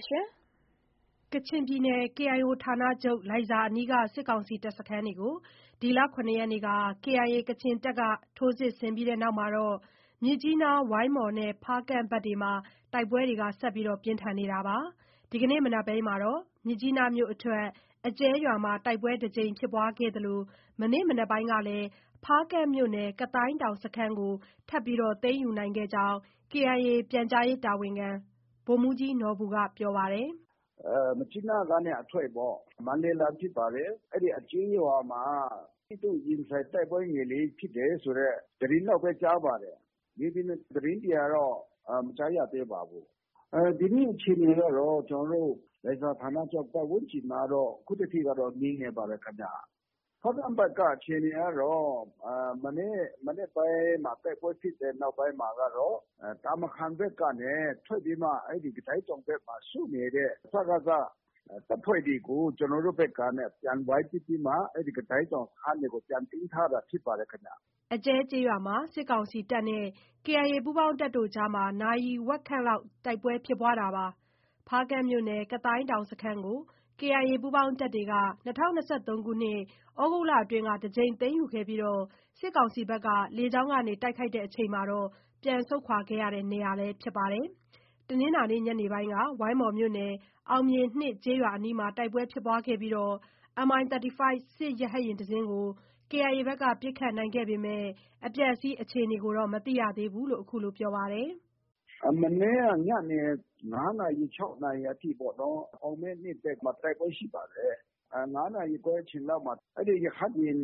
ကချင်ပြည်နယ် KIO ဌာနချုပ်လိုင်ဇာအနီးက စစ်ကောင်စီတပ်စခန်းတွေကို ဒီလ ၇ ရက်နေ့က KIA ကချင်တပ်က ထိုးစစ်ဆင်ပြီးနောက် မြစ်ကြီးနား ဝိုင်းမော်နဲ့ ဖားကန့်ဘက်တွေမှာ တိုက်ပွဲတွေ ဆက်လက်ပြင်းထန်နေတာပါ။ ဒီကနေ့မနက်ပိုင်းမှာတော့ မြစ်ကြီးနားမြို့အထွက် အကျဲရွာမှာ တိုက်ပွဲတစ်ကြိမ်ဖြစ်ပွားခဲ့သလို မနေ့မနက်ပိုင်းကလည်း ဖားကန့်မြို့နယ် ကသိုဏ်းတောင်စခန်းကို ထပ်မံသိမ်းယူနိုင်ခဲ့ကြောင်း KIA ပြန်ကြားရေးတာဝန်ခံ ဗိုလ်မှူးကြီးနော်ဘူက ပြောပါတယ်။ “မြစ်ကြီးနားကနေအထွက်ပေါ့။ မန္တလေးလမ်းဖြစ်ပါတယ်။ အဲ့ဒီအကျဉ်းရွာမှာထိတွေ့ရင်ဆိုင်တိုက်ပွဲငယ်လေးဖြစ်တယ်ဆိုတဲ့သတင်းလောက်ပဲကြားပါတယ်။ မြေပြင်သတင်းတွေကတော့မကြားရသေးပါဘူး။ ဒီနေ့အခြေအနေကတော့ ကျွန်တော်တို့လိုင်ဇာဌာနချုပ်ပတ်ဝန်းကျင်မှာတော့အခုထက်ထိကတော့ငြိမ်နေပါတယ်ခင်ဗျ။ ဖားကန့်ဘက်ကအခြေအနေကတော့မနေ့ပိုင်းမှာတိုက်ပွဲဖြစ်တဲ့နောက်ပိုင်းမှာကတော့တာမခန်ဘက်ကနေထွက်ပြီးမှအဲ့ဒီကသိုဏ်းတောင်ဘက်မှာစုနေတဲ့စကစတပ်ဖွဲ့တွေကိုကျွန်တော်တို့ဘက်ကနဲ့ပြန်ဝိုင်းပြီးမှအဲ့ဒီကသိုဏ်းတောင်စခန်းတွေကိုပြန်သိမ်းထားတာဖြစ်ပါတယ်ခင်ဗျ။ ” အကျဲကျေးရွာမှာ စစ်ကောင်စီတပ်နဲ့ KIA ပူးပေါင်းတပ်တို့အကြား နာရီဝက်ခန့်တိုက်ပွဲဖြစ်ပွားတာပါ။ ဖားကန့်မြို့နယ် ကသိုဏ်းတောင်စခန်းကို KIA ပူးပေါင်းတပ်တွေက ၂၀၂၃ ခုနှစ် သြဂုတ်လအတွင်းက တစ်ကြိမ်သိမ်းယူခဲ့ပြီး စစ်ကောင်စီက လေကြောင်းကနေတိုက်ခိုက်ချိန်မှာ ပြန်ဆုတ်ခွာခဲ့ရတဲ့နေရာလည်းဖြစ်ပါတယ်။ တနင်္လာနေ့ညနေပိုင်းက ဝိုင်းမော်မြို့နယ် အောင်မြေ ကျေးရွာအနီးမှာ တိုက်ပွဲဖြစ်ပွားခဲ့ပြီး Mi35 စစ်ရဟတ်ယာဉ်တစ်စင်းကို KIA က ပစ်ခတ်နိုင်ခဲ့ပေမဲ့ အပျက်အစီးအခြေအနေကိုတော့ မသိရသေးဘူးလို့ ခုလိုပြောပါတယ်။ “မနေ့ကညနေ ၅ နာရီ ၆ နာရီအထိပေါ့နော်။ အောင်မြေ ဘက်မှာတိုက်ပွဲရှိပါတယ်။ ၅ နာရီခွဲအချိန်လောက်မှာအဲ့ဒီရဟတ်ယာဉ်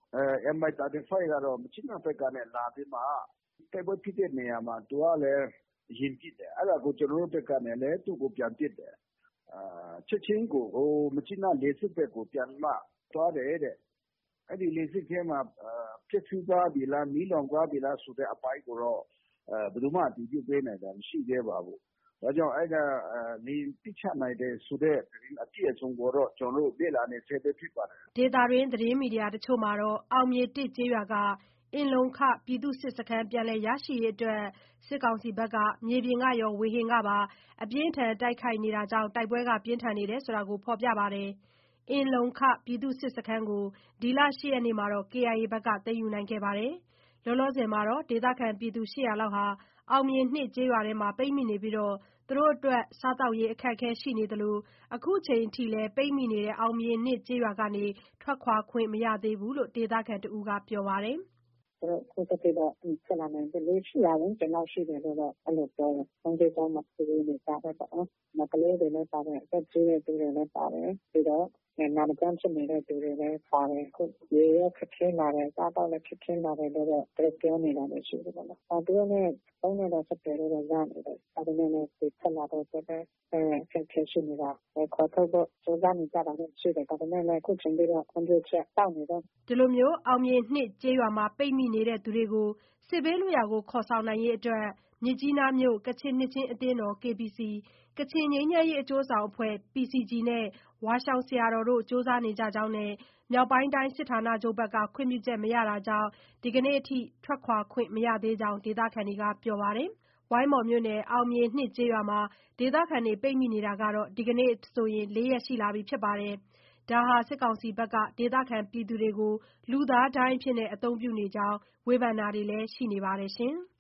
Mi35 ကတော့မြစ်ကြီးနားဘက်ကနေလာပြီးမှတိုက်ပွဲဖြစ်တဲ့နေရာမှာသူကလည်းယာဉ်ပစ်တယ်။ အဲ့ဒါကိုကျွန်တော်တို့ဘက်ကနေလည်းသူ့ကိုပြန်ပစ်တယ်။ ချက်ချင်းကိုမြစ်ကြီးနားလေဆိပ်ဘက်ကိုပြန်ပြီးမှသွားတယ်တဲ့။ အဲ့ဒီလေဆိပ်ထဲမှာပျက်စီးသွားပြီလားမီးလောင်သွားပြီလားဆိုတဲ့အပိုင်းကိုတော့ဘယ်သူမှအတည်ပြုပေးနိုင်တာမရှိသေးပါဘူး။ ဒါကြောင့်အဲ့ဒါလေယာဉ်ပစ်ချနိုင်တယ်ဆိုတဲ့သတင်းအပြည့်အစုံကိုတော့ကျွန်တော်တို့လေ့လာနေဆဲပဲဖြစ်ပါတယ်။ ” ဒေသတွင်းသတင်းမီဒီယာတချို့မှာတော့ အောင်မြေ ကျေးရွာက အင်လုံခ ပြည်သူ့စစ်စခန်းပြန်လည်ရရှိရေးအတွက် စစ်ကောင်စီက မြေပြင်ရော ဝေဟင်ကပါ အပြင်းအထန်တိုက်ခိုက်နေတာကြောင့် တိုက်ပွဲပြင်းထန်နေတယ်လို့ ဖော်ပြပါတယ်။ အင်လုံခ ပြည်သူ့စစ်စခန်းကို ဒီလ ၈ ရက်နေ့မှာ KIA က သိမ်းယူနိုင်ခဲ့ပါတယ်။ လောလောဆယ် ဒေသခံ ၈၀၀ လောက်ဟာ အောင်မြေ ကျေးရွာမှာပိတ်မိနေပြီး စားသောက်ရေးအခက်အခဲရှိနေသလို ခုချိန်ထိလည်း ပိတ်မိနေတဲ့ အောင်မြေ ကျေးရွာကနေ ထွက်ခွာခွင့်မရသေးဘူးလို့ ဒေသခံတစ်ဦးက ပြောပါတယ်။ “သူတို့အခုထက်ထိတော့ဖြစ်လာနိုင်တယ်။ လူ ၈၀၀ ဝန်းကျင်လောက်ရှိတယ်လို့တော့အဲ့လိုပြောတယ်။ ဘုန်းကြီးကျောင်းမှာစုဝေးနေကြတယ်ပေါ့နော်။ ကလေးတွေလည်းပါတယ်။ အသက်ကြီးတဲ့သူတွေလည်းပါတယ်။ ပြီးတော့နာမကျန်းဖြစ်နေတဲ့သူတွေလည်းပါတယ်။ အခုရေလည်းခက်ခဲလာတယ်။ အစားအသောက်လည်းခက်ခဲလာတယ်လို့တော့သူတို့ပြောနေတာတွေရှိတယ်ပေါ့နော်။ သူတို့နဲ့ဖုန်းနဲ့တော့ဆက်သွယ်လို့ရနေတယ်။ ဒါပေမဲ့လည်းထွက်လာဖို့အတွက်လည်းအခက်အခဲရှိနေတာ။ ခေါ်ထုတ်ဖို့ကြိုးစားနေကြတာတော့ရှိတယ်။ ဒါပေမဲ့လည်းအခုချိန်ထိတော့ခွင့်ပြုချက်စောင့်နေတုန်း။ ” အောင်မြေ ကျေးရွာမှာ ပိတ်မိနေသူတွေကို စစ်ဘေးလွတ်ရာခေါ်ဆောင်နိုင်ရေးအတွက် မြစ်ကြီးနားမြို့ ကချင်နှစ်ခြင်းအသင်းတော် KBC ကချင်ငြိမ်းချမ်းရေးအကျိုးဆောင်အဖွဲ့ PCG နဲ့ ဝါရှောင်ဆရာတော်တို့ ကြိုးစားနေကြကြောင်းနဲ့ မြောက်ပိုင်းတိုင်းစစ်ဌာနချုပ်က ခွင့်ပြုချက်မရတာကြောင့် ဒီကနေ့အထိ ထွက်ခွာခွင့်မရသေးကြောင်း ဒေသခံတွေက ပြောပါတယ်။ ဝိုင်းမော်မြို့နယ် အောင်မြေ ကျေးရွာမှာ ဒေသခံတွေပိတ်မိနေတာ ဒီကနေ့ဆို ၄ ရက်ရှိလာပြီဖြစ်ပါတယ်။ ဒါဟာ စစ်ကောင်စီက ဒေသခံတွေကို လူသားဒိုင်းအဖြစ်အသုံးပြုနေကြောင်း ဝေဖန်တာတွေလည်းရှိနေပါတယ်။